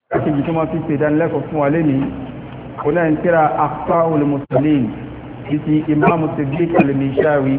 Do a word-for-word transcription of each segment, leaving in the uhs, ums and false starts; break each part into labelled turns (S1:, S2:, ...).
S1: kejì tó máa fi ṣe ìdánilẹ́kọ̀ọ́ fún wa lẹ́nìí ó náà ń tíra Akhtaul Musallin títí Imam Siddiq al-Mishawi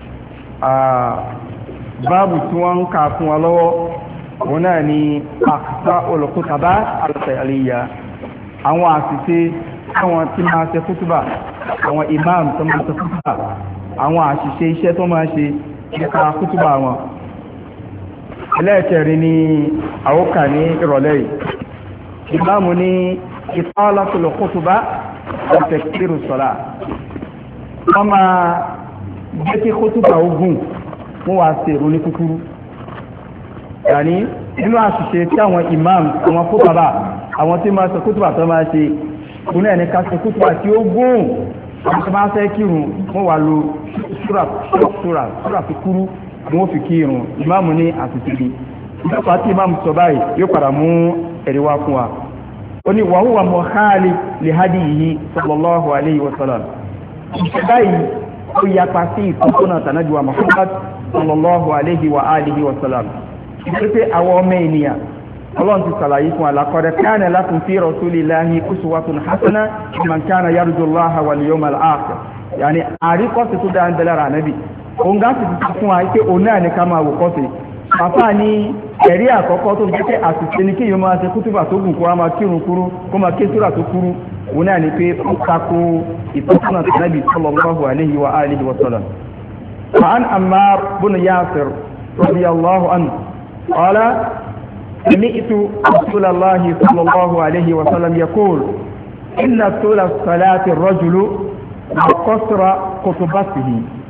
S1: báàbù tí wọ́n ń kà fún wa lọ́wọ́ ó náà ni Akhtaul Khutaba al-Fi'liya àwọn àṣìṣe àwọn tí máa ṣe kútùbà àwọn imam tó máa ṣe kútùbà àwọn àṣìṣe iṣẹ́ tó máa ṣe nípa kútùbà wọn. ẹlẹ́ẹ̀kẹrin ni àwọ́kà ní ìrọ̀lẹ́ yìí ìmáàmù ní italatul khutba wa takthirus salat wọ́n máa jẹ́ kí kútùbà ogun wọ́n wá ṣe ìrun ní kúkúrú. yàní nínú àṣìṣe tí àwọn imam àwọn kútùbà àwọn tí máa ṣe kútùbà tó máa ṣe kúnlẹ̀ ẹni ká ṣe kútùbà tí ó gùn àwọn tó máa fẹ́ kírun wọ́n wà lo súrà súrà súrà fi kúrú wọ́n fi kírun ìmáàmù ní àṣìṣe ìjọba tí ìmáàmù sọ báyìí yóò padà mú ẹ̀rí wá fún wa. ó ní wa huwa mukhalif li hadiyihi sallallahu alayhi wa sallam. ìṣẹ́ báyìí ó yapa sí ìtọ́sọ́nà tànàbí wa Muhammad sallallahu alayhi wa alihi wa sallam. ìṣẹ́ pé àwọn ọmọ ènìyàn ọlọ́run ti sàlàyé fún alákọ̀ọ́dẹ́ kana lakum fi rasulillahi uswatun hasana man kana yarju Allaha wal yawmal akhir. yàní àríkọ́sí tó dáa ń bẹ lára ànábì òun gá sì ti fún wa pé òun náà ní ká máa wò kọ́sí. bàbá ní ẹ̀rí àkọ́kọ́ tó jẹ́ pé àṣìṣe ní kí yóò máa ṣe kútùbà tó gùn kó wá máa kírun kúrú kó máa ké súrà tó kúrú òun náà ní pé ó tako ìtọ́sọ́nà ànábì sallallahu alayhi wa alihi wa sallam. وعن عمار بن ياسر رضي الله عنه قال سمعت رسول الله صلى الله عليه وسلم يقول إن طول الصلاة الرجل وقصر خطبته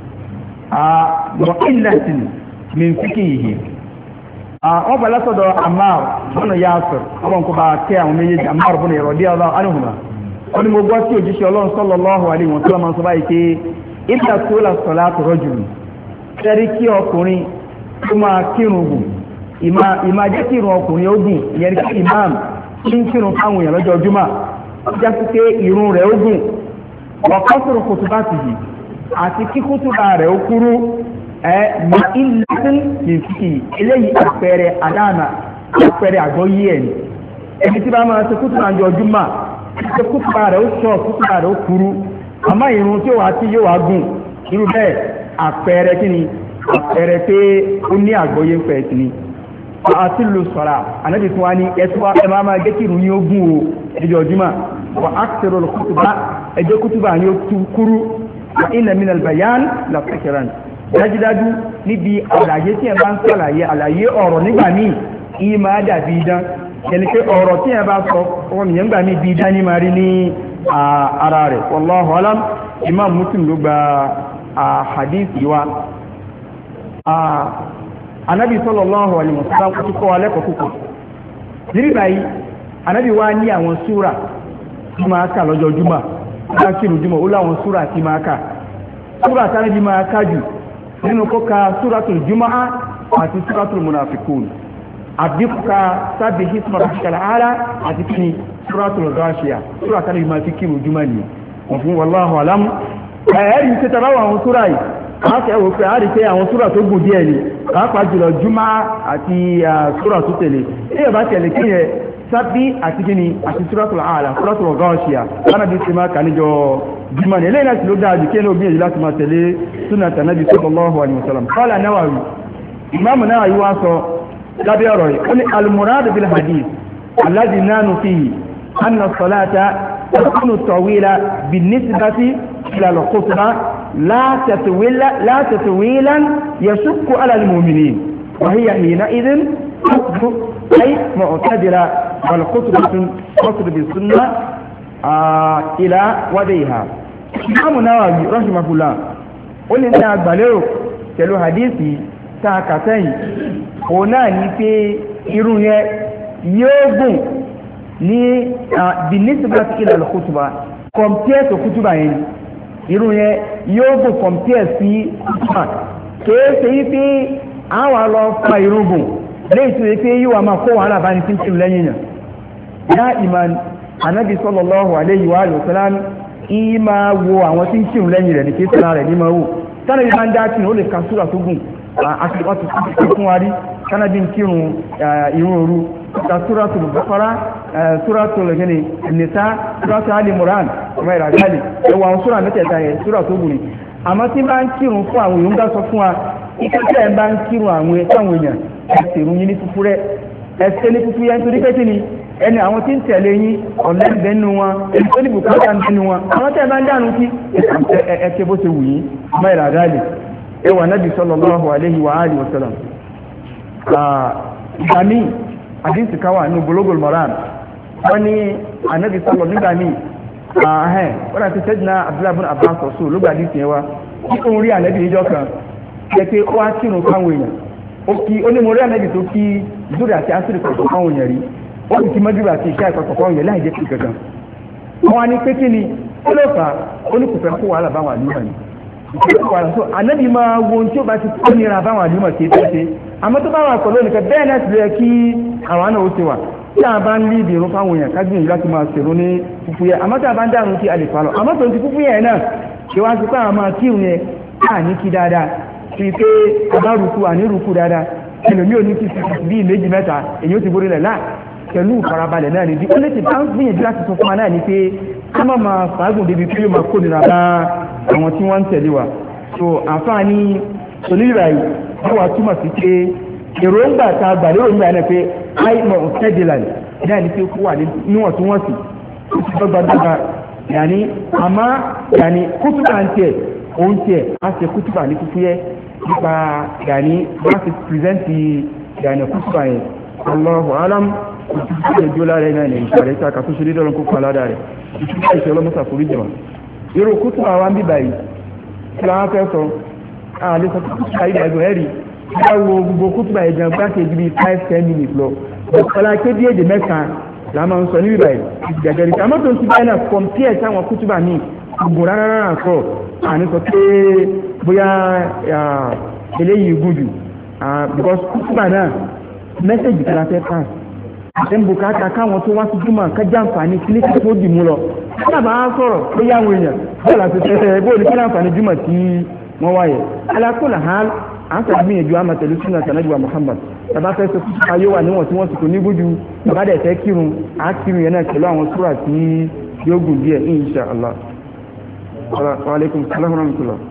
S1: وقلة من فقهه wọ́n bá látọ̀dọ̀ Ammar bun Yasir ọmọ nǹkan bá kẹ́ àwọn méjèèjì Ammar bun radiyallahu anhuma wọ́n ni mo gbọ́ tí òjíṣẹ́ Ọlọ́run sallallahu alaihi wa sallam sọ báyìí pé inna tula salati rajul ṣẹ́rí kí ọkùnrin tó máa kírun gùn ìmá jẹ́ kírun ọkùnrin ogun ìyẹn kí imam tí ń kírun fáwọn èèyàn lọ́jọ́ Jímọ̀ já sí pé ìrun rẹ̀ ogun ọ̀kọ́sọ̀rọ̀ khutbatihi àti kí kútùbà rẹ̀ ó kúrú ẹ̀ ma ìlẹ́sìn nìfikì eléyìí àpẹẹrẹ àdáàmà àpẹẹrẹ àgbọ́yé ẹ̀ ní ẹni tí bá máa ṣe kútùbà lọ́jọ́ Jímọ̀ ṣe kútùbà rẹ̀ ó sọ kútùbà rẹ̀ ó kúrú àmọ́ ìrun tí ó wà tí yóò wá gùn irú bẹ́ẹ̀ àpẹẹrẹ kí ni àpẹẹrẹ pé ó ní àgbọ́yé pẹ̀ sí ni àti lò sọ̀rọ̀ ànábì tí wá ní ẹ̀tọ́ ẹ máa máa gẹ́kì ìrun ní ogún o ẹjọ́ Jímọ̀ wà áksẹ̀rọ̀ kútùbà ẹjọ́ kútùbà ní ó kúrú wà inna minal bayan la fẹ́kẹ̀rán dájúdájú níbi àlàyé tí ẹ bá ń sàlàyé àlàyé ọ̀rọ̀ nígbà míì ìyí máa dàbí idán ẹni pé ọ̀rọ̀ tí ẹ bá sọ ọmọ ìyẹn gbà míì bí idán ní máa rí ní ara rẹ̀ wallahu alam. Imam Muslim ló gba hadith yìí wá. Ànábì sallallahu alaihi wasallam kò kọ́ wa lẹ́kọ̀ọ́ púpọ̀ níbi báyìí Ànábì wá ní àwọn súrà tí máa kà lọ́jọ́ Jímọ̀ bá kírun Jímọ̀ ó láwọn súrà tí máa kà súrà tí Ànábì máa kà jù nínú kó ka súratul Jumu'ah àti súratul Munafiqun àbí kó ka sabbih isma rabbikal a'la àti kíni súratul Ghashiyah súrà tí Ànábì máa fi kírun Jímọ̀ ni wọ́n fún wallahu alam. ẹ̀ẹ́rì ń tẹ́tara àwọn súrà yìí láti ẹwọ pé a rí pé àwọn súrà tó gùn díẹ̀ ni pàápàá jùlọ Jumu'ah àti súrà tó tẹ̀lé ilé bá tẹ̀lé kí yẹ sábí àti gíní àti súratul A'la súratul Ghashiyah lánàá bí ti máa kà níjọ Jímọ̀ ní eléyìí láti ló dájú kí ẹni obìnrin láti máa tẹ̀lé súnà tànàbí sallallahu alaihi wasallam. qala Nawawi ìmáàmù Nawawi wá sọ lábẹ́ ọ̀rọ̀ yìí ó ní al-murad bil hadith alladhi nanu fihi anna as-salata takunu tawila bin-nisbati ila al-khutbah لا تطويلا لا تطويلا يشق على المؤمنين وهي حينئذ قصد أي معتدلة والخطبة قصد بالسنة آه إلى وديها. Imam Nawawi rahimahullah ó ní ní agbàlérò pẹ̀lú hadithi tààkàtẹ́yìn òun náà ní pé irun yẹn yóò gùn ní binisbati ila al-khutbah compare to kútùbà yẹn irú yẹn yóò bù compare sí ọmọ kéèsè yí pé àwọn lọ fa irúgùn léètò yí pé yíwa máa kó wàhálà bá ní tí kí lẹ́yìn yàn yá ìmàn Ànábì sallallahu alayhi wa sallam ìyí máa wo àwọn tí ń kírun lẹ́yìn rẹ̀ ní kí tẹ́lá rẹ̀ ní máa wò tánàbí máa ń dá kírun ó lè ka súrà tó gùn àti fún wa rí tánàbí ń kírun irun òru ka Suratul Baqara suratul gani nisa suratul ali imran ọmọ ìràgálì ẹwà àwọn súra mẹ́tẹ̀ẹ̀ta yẹn súra tó gùn ni àmọ́ tí bá ń kírun fún àwọn èèyàn bá sọ fún wa ìkẹ́kẹ́ ẹ̀ bá ń kírun àwọn ẹ̀sáwọn èèyàn ẹ̀sẹ̀ ìrun yín ní fúfú rẹ̀ ẹ̀sẹ̀ ní fúfú yẹn nítorí pé kí ni ẹni àwọn tí ń tẹ̀lé yín ọ̀lẹ́ ń bẹnu wọn ẹni tó ní bùkátà ń bẹnu wọn àwọn tẹ́ bá ń dànù kí ẹ̀kẹ́ bó ṣe wù yín ọmọ ìràgálì ẹwà nábì sallallahu alaihi wa alihi wa sallam ìgbàmí àdínsì káwà ní Bulugul Maram wọ́n ní ànábì sọ́lọ̀ nígbàmí ààhẹ́n wọ́n àti sẹ́dínà Abdullahi ibn Abbas ọ̀sọ́ ló gbàdí sí ẹwà kí òun rí ànábì ìjọ kan jẹ́ pé ó wá kírun fáwọn èèyàn ó kí ó ní mo rí ànábì tó kí zúrì àti asírì pọ̀pọ̀ fáwọn èèyàn rí ó sì kí mọ́júbà àti ìṣá ìpapọ̀ fáwọn èèyàn láì jẹ́ kí kankan wọ́n wá ní pé kí ni ó ló fà ó ní kò fẹ́ kó wàhálà báwọn àlùmọ̀ ni so ànábì máa wo tí ó bá ti kó nira báwọn àlùmọ̀ kì í fẹ́ ṣe àmọ́ tó bá wà pẹ̀lú nìkan bẹ́ẹ̀ náà ti rẹ̀ kí àwọn náà ó ti wà tí a bá ń lé ìdìrún fáwọn èèyàn kágbìyànjú láti máa ṣèrò ní fúfú yẹ àmọ́ tí a bá ń dàrún kí a lè falọ̀ àmọ́ tó ń ti fúfú yẹ náà ṣe wá sí pé àwọn máa kírun yẹn káà ní kí dáadáa fi pé a bá rúkú àní rúkú dáadáa ẹlòmí ò ní kí bí méjì mẹ́ta èyí ó ti borí rẹ̀ láà pẹ̀lú ìfarabalẹ̀ náà ni bí ó lè ti bá ń gbìyànjú láti sọ fún wa náà ni pé ká má máa fàágùn débi pé yóò máa kó nira bá àwọn tí wọ́n ń tẹ̀lé wa so àǹfààní sonírà yìí wọ́n wá túmọ̀ sí pé èròǹgbà ta gbàlérò nígbà náà pé àìmọ̀ ọ̀tẹ́dìlà náà ní pé kó wà níwọ̀ntúnwọ̀nsì ó ti dọ́gbadọ́gba yàní àmá yàní kútùbà ń tẹ̀ òun tẹ̀ á ṣe kútùbà ní fúfúyẹ́ nípa yàní bá ti pìrìsẹ́ntì yàní kútùbà yẹn Allahu alam òtútù ìjọ lára ẹ̀ náà ní ìṣàrẹ́ ìta kàtúnṣe lídọ́rùn kó pa ládàá rẹ̀ ìtútù ìṣẹ́ ọlọ́mọ́sà forí jẹ̀wọ̀n irú kútùbà wa ń bíbà yìí kí la wá fẹ́ sọ àlẹ́ sọ kútùbà yìí ẹ̀gbọ́n ẹ̀rí wo gbogbo kútùbà ẹ̀jẹ̀ gbákejì bíi five ten minutes lọ ọ̀pọ̀lá kéde èdè mẹ́ta la máa ń sọ níbi báyìí ìgbàgbẹ́ nípa àmọ́ tó ń ti báyìí náà compare sáwọn kútùbà míì gbogbo rárá rárá sọ àní sọ pé bóyá eléyìí gùdù because kútùbà náà mẹ́sẹ̀jì kan la fẹ́ pass àti ń bùkátà káwọn tó wá sí júmọ̀ kájà àǹfààní kílíkì tó dì mú lọ sábà á sọ̀rọ̀ bóyá àwọn èèyàn bóyá láti fẹ́ bóyá kí láǹfààní júmọ̀ tí wọ́n wáyé alákùnrin hàn an ka gbìyànjú àmà tẹ̀lé súnà tànájúwà Muhammad tàbá fẹ́ sọ fún ayé wà níwọ̀n tí wọ́n sì kò ní gújú tàbá dẹ̀ fẹ́ kírun á kírun yẹn náà pẹ̀lú àwọn súrà tí yóò gùn díẹ̀ insha Allah. Wa alaikum salaam wa rahmatullah.